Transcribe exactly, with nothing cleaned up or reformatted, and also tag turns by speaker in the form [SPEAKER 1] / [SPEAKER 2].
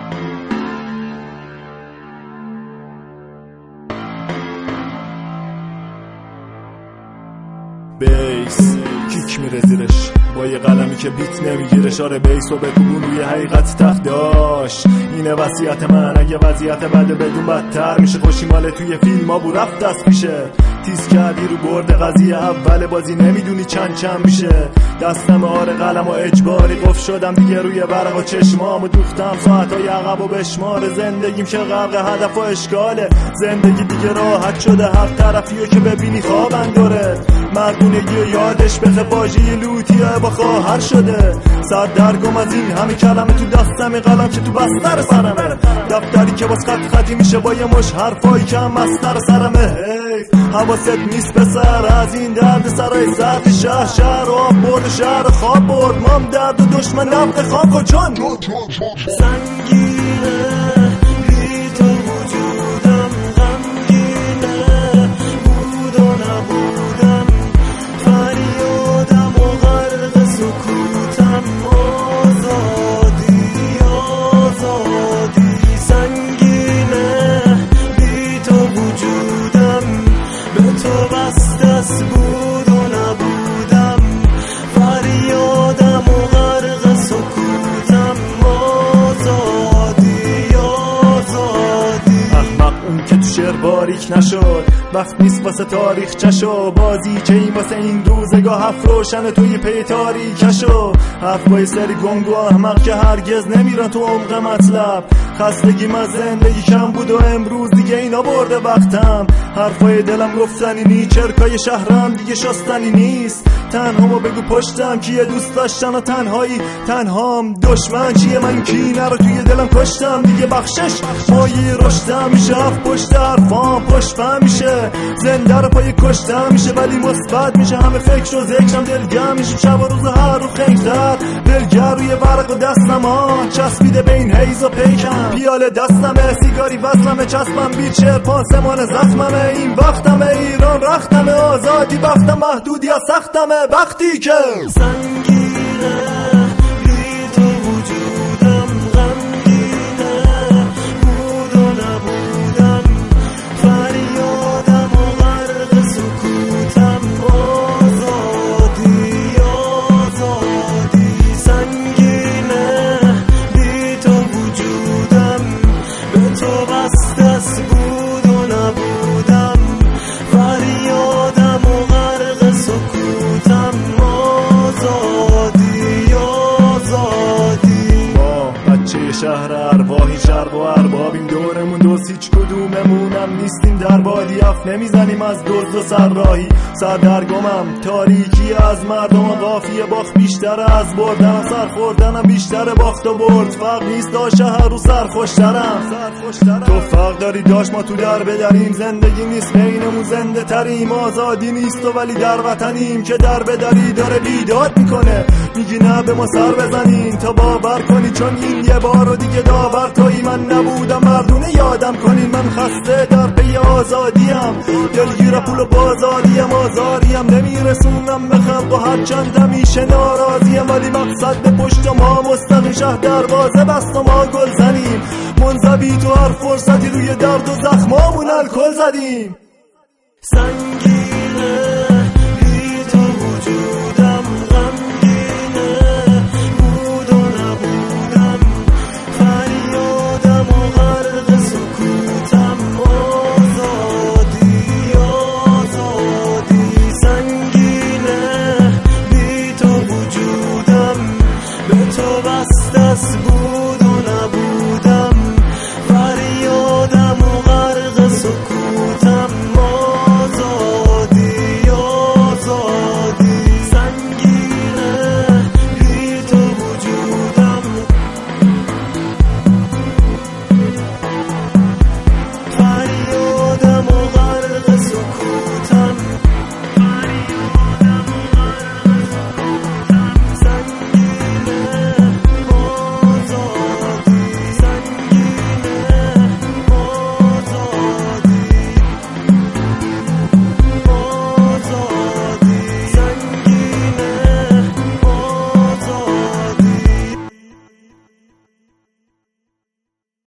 [SPEAKER 1] بیس کیک میره زیرش با یه قلمی که بیت نمیگیره. شاره بیس و بکوبون روی حقیقت تخت داشت. اینه وصیت من اگه وضعیت بده بدون بدتر میشه. خوشی ماله توی فیلم ها بو رفت دست پیشه. تیز کردی رو برد قضیه اول بازی نمیدونی چند چند میشه. دستم آره قلم و اجباری قف شدم دیگه روی برق و چشمامو دوختم. ساعتای عقب و بشمار زندگیم که غرق هدف و اشکاله. زندگی دیگه راحت شده هر طرفیو که ببینی خوابن داره. مردونگی یادش بخه باجی لوتیه با خواهر شده. سر درگم از این همه کلمه تو دستم قلم که تو بستر سرمه. دفتری که باز خط خطی میشه با یه مش حرفایی که هم مستر سرمه. حیف حواست نیست پسر از این درد سرای سطح شهر. شهر آب برد شهر خواب برد. مام درد و دشمن نبق خاک و چون سنگینه بی تو وجودم. غمگینه بود و نبودم. فریادم و غرق سکوتم. آزادی آزادی سنگینه بی تو وجودم. به تو بس دست بود و نبودم. فریادم و غرق سکوتم. آزادی آزادی. احمق اون که تو شعر باریک نشد. وقت نیست واسه تاریخ چشو. بازی که این واسه این روزگاه هفت روشن توی پی تاریکشو. حرفای سری گنگ و احمق که هرگز نمیرن تو عمق مطلب. خستگیم از زندگی کم بود و امروز دیگه اینا برده وقتم. حرفای دلم گفتنی نی. چرکای شهرم دیگه شستنی نیست. تنهامو بگو پشتم کیه دوست داشتن و تنهایی تنهام. دشمن چیه من کینه رو توی دلم کشتم. دیگه بخشش مایه رشدم میشه. اف پشت حرفام پشتم میشه. زنده رو پای کشتم میشه ولی مثبت میشه. همه فکر و ذکرم دلگم میشه. شب و روز هر رو خنگتر دلگر روی ورق و دستم ها چسبیده به این حیز و پیکم. پیاله دستمه سیگاری وصلمه چسبم بیچر پاسمان زخممه. این وقتمه ایران رختمه. آزادی وقتم محدودی از سختمه. وقتی که سنگینه بی تو وجودم. غمگینه بود و نبودم. فریادم و غرق سکوتم. آزادی آزادی سنگینه بی تو وجودم. به تو بس دست بود و نبودم. فریادم و غرق سکوتم. آزادی آزادی. ما بچه شهر ارواحی شرق و اربابیم. دورمون دوست هیچ کدوممونم نیستیم در بادی. اف نمیزنیم از دزد و سرراهی. سردرگمم تاریکی از مردم و قافیه باخت بیشتر از بردن. سر خوردنم بیشتر باخت و برد. فرق نیست دا شهر رو سر خوشترم. تو فرق داری داشت ما تو در بدریم. زندگی نیست بینمون زنده تریم. آزادی نیست و ولی در وطنیم که در بدری داره بیداد میکنه. میگی نه به ما سر بزنین تا باور کنی چون این یه بار و دیگه داور تویی. من نبودم مردونه یادم کنین. من خسته در پی آزادیم. دلگیر پول و بازاریم. آزاریم نمیرسونم به خلق و هر چند همیشه ناراضیم. ولی مقصد به پشت ما مستقیم. شهر دروازه بست و ما گل زنیم. منزوی تو هر فرصتی روی درد و زخمامون الکل زدیم. سنگینه